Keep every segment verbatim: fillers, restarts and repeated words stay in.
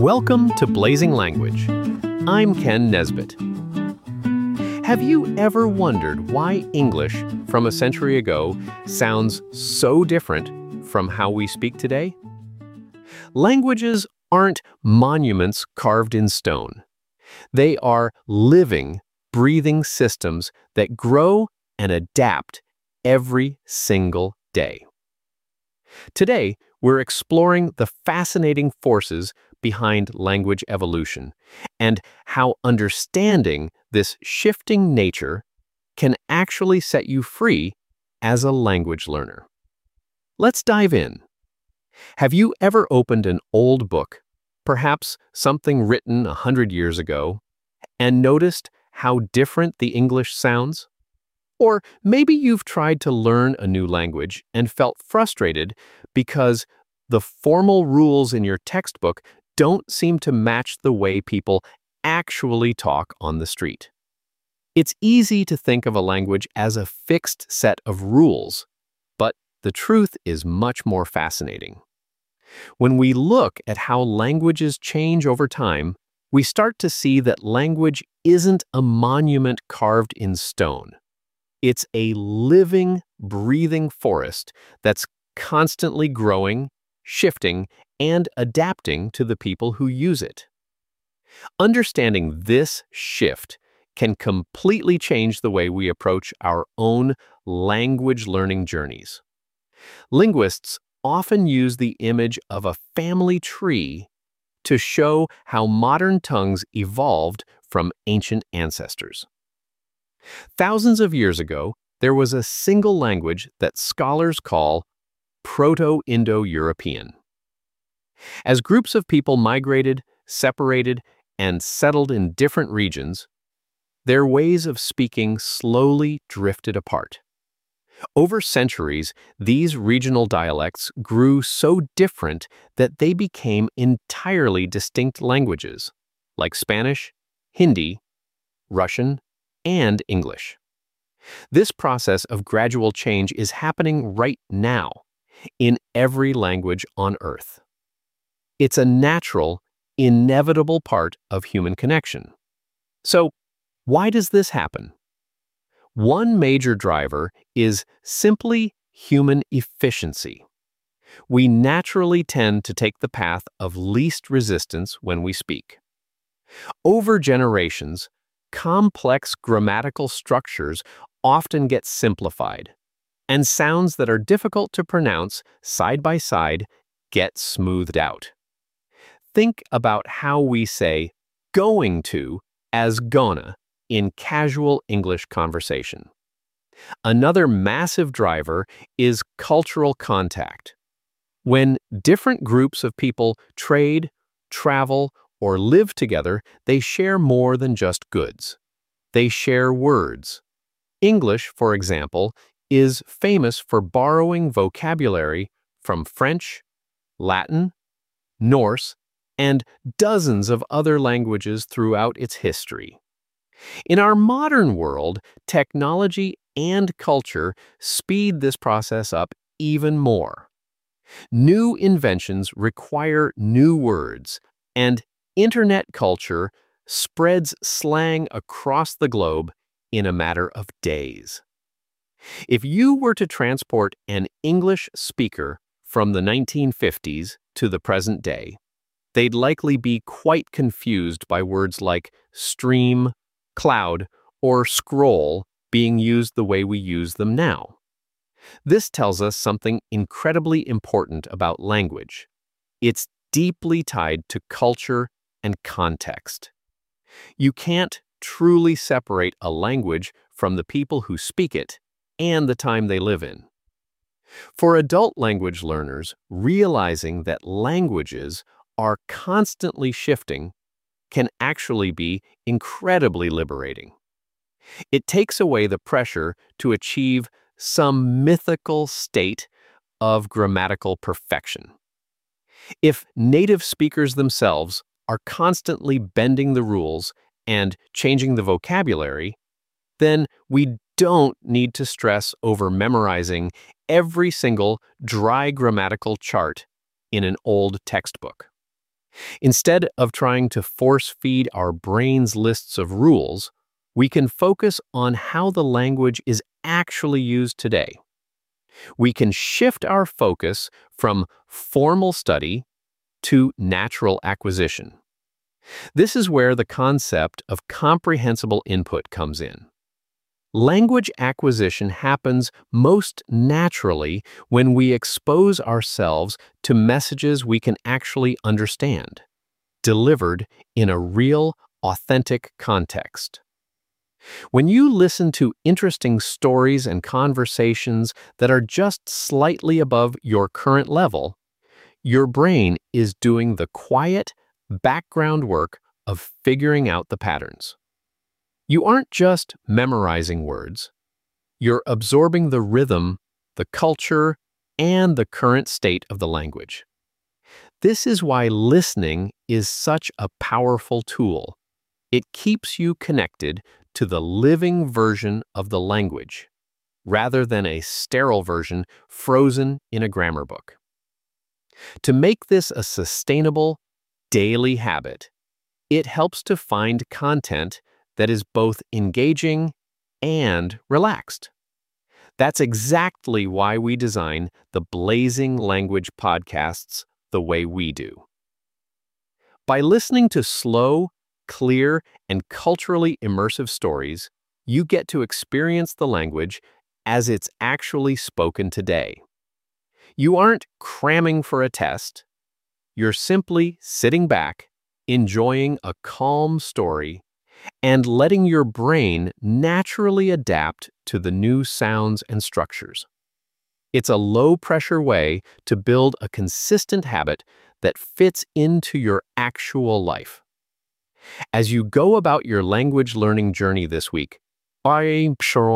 Welcome to Blazing Language. I'm Ken Nesbitt. Have you ever wondered why English from a century ago sounds so different from how we speak today? Languages aren't monuments carved in stone. They are living, breathing systems that grow and adapt every single day. Today, we're exploring the fascinating forces behind language evolution and how understanding this shifting nature can actually set you free as a language learner. Let's dive in. Have you ever opened an old book, perhaps something written a hundred years ago, and noticed how different the English sounds? Or maybe you've tried to learn a new language and felt frustrated because the formal rules in your textbook don't seem to match the way people actually talk on the street. It's easy to think of a language as a fixed set of rules, but the truth is much more fascinating. When we look at how languages change over time, we start to see that language isn't a monument carved in stone. It's a living, breathing forest that's constantly growing, shifting, and adapting to the people who use it. Understanding this shift can completely change the way we approach our own language learning journeys. Linguists often use the image of a family tree to show how modern tongues evolved from ancient ancestors. Thousands of years ago, there was a single language that scholars call Proto-Indo-European. As groups of people migrated, separated, and settled in different regions, their ways of speaking slowly drifted apart. Over centuries, these regional dialects grew so different that they became entirely distinct languages, like Spanish, Hindi, Russian, and English. This process of gradual change is happening right now in every language on Earth. It's a natural, inevitable part of human connection. So, why does this happen? One major driver is simply human efficiency. We naturally tend to take the path of least resistance when we speak. Over generations, complex grammatical structures often get simplified, and sounds that are difficult to pronounce side by side get smoothed out. Think about how we say going to as gonna in casual English conversation. Another massive driver is cultural contact. When different groups of people trade, travel, or live together, they share more than just goods. They share words. English, for example, is famous for borrowing vocabulary from French, Latin, Norse, and dozens of other languages throughout its history. In our modern world, technology and culture speed this process up even more. New inventions require new words, and internet culture spreads slang across the globe in a matter of days. If you were to transport an English speaker from the nineteen fifties to the present day, they'd likely be quite confused by words like stream, cloud, or scroll being used the way we use them now. This tells us something incredibly important about language. It's deeply tied to culture and context. You can't truly separate a language from the people who speak it and the time they live in. For adult language learners, realizing that languages are constantly shifting can actually be incredibly liberating. It takes away the pressure to achieve some mythical state of grammatical perfection. If native speakers themselves are constantly bending the rules and changing the vocabulary, then we don't need to stress over memorizing every single dry grammatical chart in an old textbook. Instead of trying to force-feed our brains lists of rules, we can focus on how the language is actually used today. We can shift our focus from formal study to natural acquisition. This is where the concept of comprehensible input comes in. Language acquisition happens most naturally when we expose ourselves to messages we can actually understand, delivered in a real, authentic context. When you listen to interesting stories and conversations that are just slightly above your current level, your brain is doing the quiet, background work of figuring out the patterns. You aren't just memorizing words. You're absorbing the rhythm, the culture, and the current state of the language. This is why listening is such a powerful tool. It keeps you connected to the living version of the language, rather than a sterile version frozen in a grammar book. To make this a sustainable, daily habit, it helps to find content that is both engaging and relaxed. That's exactly why we design the Blazing Language podcasts the way we do. By listening to slow, clear, and culturally immersive stories, you get to experience the language as it's actually spoken today. You aren't cramming for a test. You're simply sitting back, enjoying a calm story, and letting your brain naturally adapt to the new sounds and structures. It's a low-pressure way to build a consistent habit that fits into your actual life. As you go about your language learning journey this week, try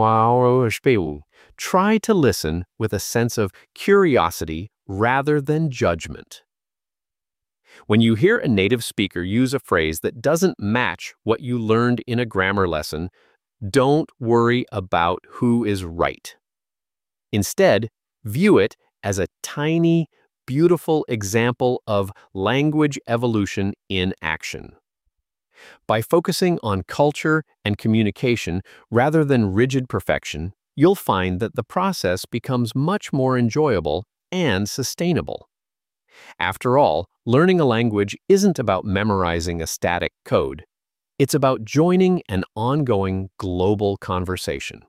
to listen with a sense of curiosity rather than judgment. When you hear a native speaker use a phrase that doesn't match what you learned in a grammar lesson, don't worry about who is right. Instead, view it as a tiny, beautiful example of language evolution in action. By focusing on culture and communication rather than rigid perfection, you'll find that the process becomes much more enjoyable and sustainable. After all, learning a language isn't about memorizing a static code. It's about joining an ongoing global conversation.